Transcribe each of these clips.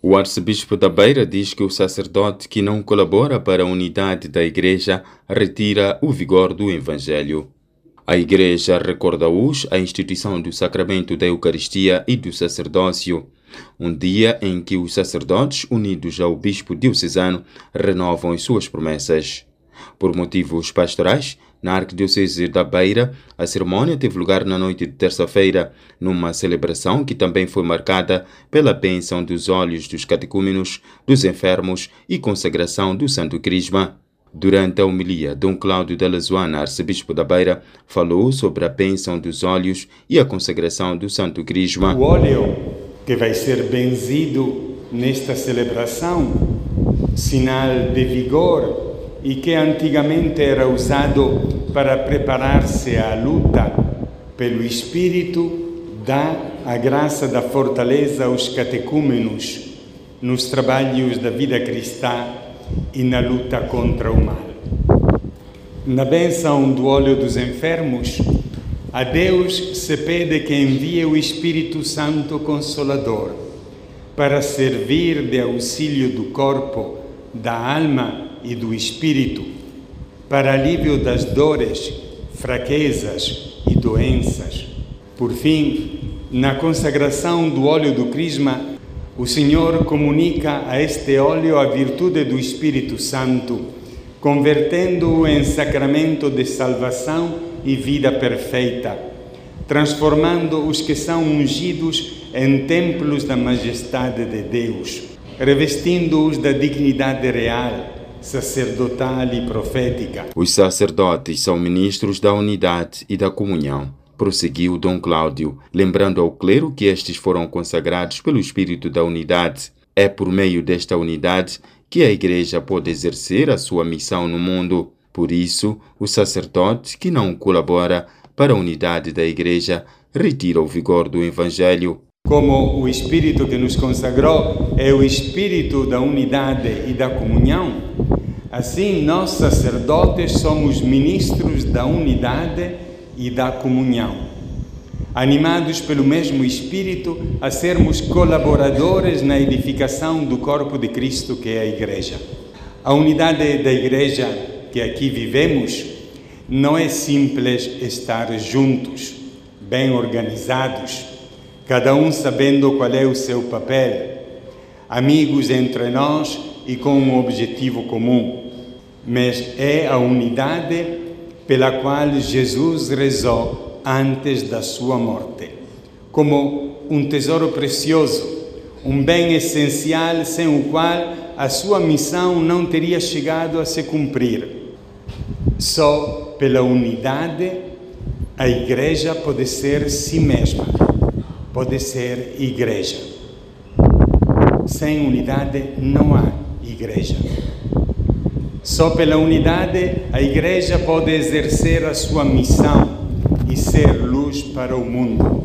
O arcebispo da Beira diz que o sacerdote que não colabora para a unidade da Igreja retira o vigor do Evangelho. A Igreja recorda-os a instituição do sacramento da Eucaristia e do sacerdócio, um dia em que os sacerdotes, unidos ao bispo diocesano, renovam as suas promessas. Por motivos pastorais, na Arquidiocese da Beira, a cerimônia teve lugar na noite de terça-feira, numa celebração que também foi marcada pela bênção dos olhos dos catecúmenos, dos enfermos e consagração do Santo Crisma. Durante a homilia, Dom Cláudio de Lazoana, arcebispo da Beira, falou sobre a bênção dos olhos e a consagração do Santo Crisma. O óleo que vai ser benzido nesta celebração, sinal de vigor, e que antigamente era usado para preparar-se à luta pelo Espírito, dá a graça da fortaleza aos catecúmenos nos trabalhos da vida cristã e na luta contra o mal. Na bênção do óleo dos enfermos, a Deus se pede que envie o Espírito Santo Consolador para servir de auxílio do corpo, da alma e do espírito, para alívio das dores, fraquezas e doenças. Por fim, na consagração do óleo do Crisma, o Senhor comunica a este óleo a virtude do Espírito Santo, convertendo-o em sacramento de salvação e vida perfeita, transformando os que são ungidos em templos da majestade de Deus, revestindo-os da dignidade real, sacerdotal e profética. Os sacerdotes são ministros da unidade e da comunhão, prosseguiu Dom Cláudio, lembrando ao clero que estes foram consagrados pelo espírito da unidade. É por meio desta unidade que a Igreja pode exercer a sua missão no mundo. Por isso, o sacerdote que não colabora para a unidade da Igreja retira o vigor do Evangelho. Como o Espírito que nos consagrou é o Espírito da unidade e da comunhão, assim nós sacerdotes somos ministros da unidade e da comunhão, animados pelo mesmo Espírito a sermos colaboradores na edificação do corpo de Cristo que é a Igreja. A unidade da Igreja que aqui vivemos não é simples estar juntos, bem organizados, cada um sabendo qual é o seu papel, amigos entre nós e com um objetivo comum, mas é a unidade pela qual Jesus rezou antes da sua morte, como um tesouro precioso, um bem essencial sem o qual a sua missão não teria chegado a se cumprir. Só pela unidade a Igreja pode ser si mesma, pode ser Igreja. Sem unidade não há Igreja. Só pela unidade a Igreja pode exercer a sua missão e ser luz para o mundo.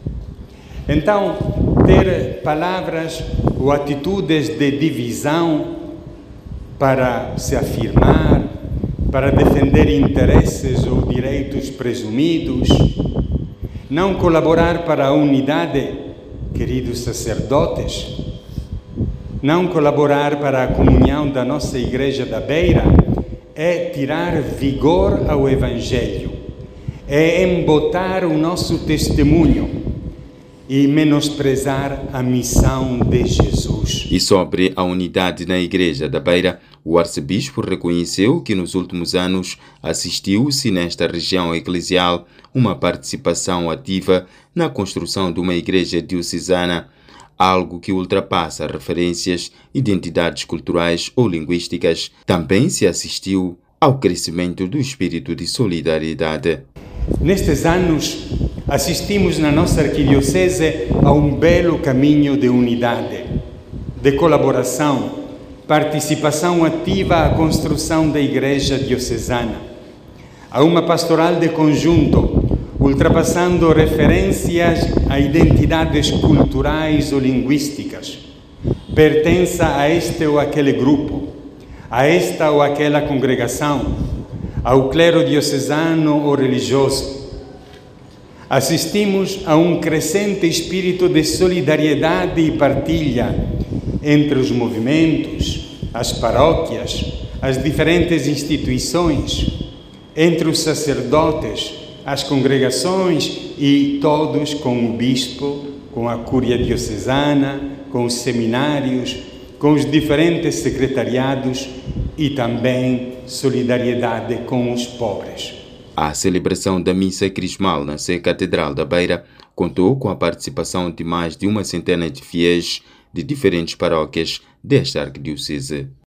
Então, ter palavras ou atitudes de divisão para se afirmar, para defender interesses ou direitos presumidos, não colaborar para a unidade, queridos sacerdotes, não colaborar para a comunhão da nossa Igreja da Beira é tirar vigor ao Evangelho, é embotar o nosso testemunho e menosprezar a missão de Jesus. E sobre a unidade na Igreja da Beira, o arcebispo reconheceu que nos últimos anos assistiu-se nesta região eclesial uma participação ativa na construção de uma igreja diocesana, algo que ultrapassa referências, identidades culturais ou linguísticas. Também se assistiu ao crescimento do espírito de solidariedade. Nestes anos, assistimos na nossa arquidiocese a um belo caminho de unidade, de colaboração, participação ativa à construção da Igreja diocesana, a uma pastoral de conjunto, ultrapassando referências a identidades culturais ou linguísticas. Pertença a este ou aquele grupo, a esta ou aquela congregação, ao clero diocesano ou religioso. Assistimos a um crescente espírito de solidariedade e partilha, entre os movimentos, as paróquias, as diferentes instituições, entre os sacerdotes, as congregações e todos com o bispo, com a cúria diocesana, com os seminários, com os diferentes secretariados e também solidariedade com os pobres. A celebração da missa crismal na Sé Catedral da Beira contou com a participação de mais de 100 de fiéis de diferentes paróquias desta arquidiocese.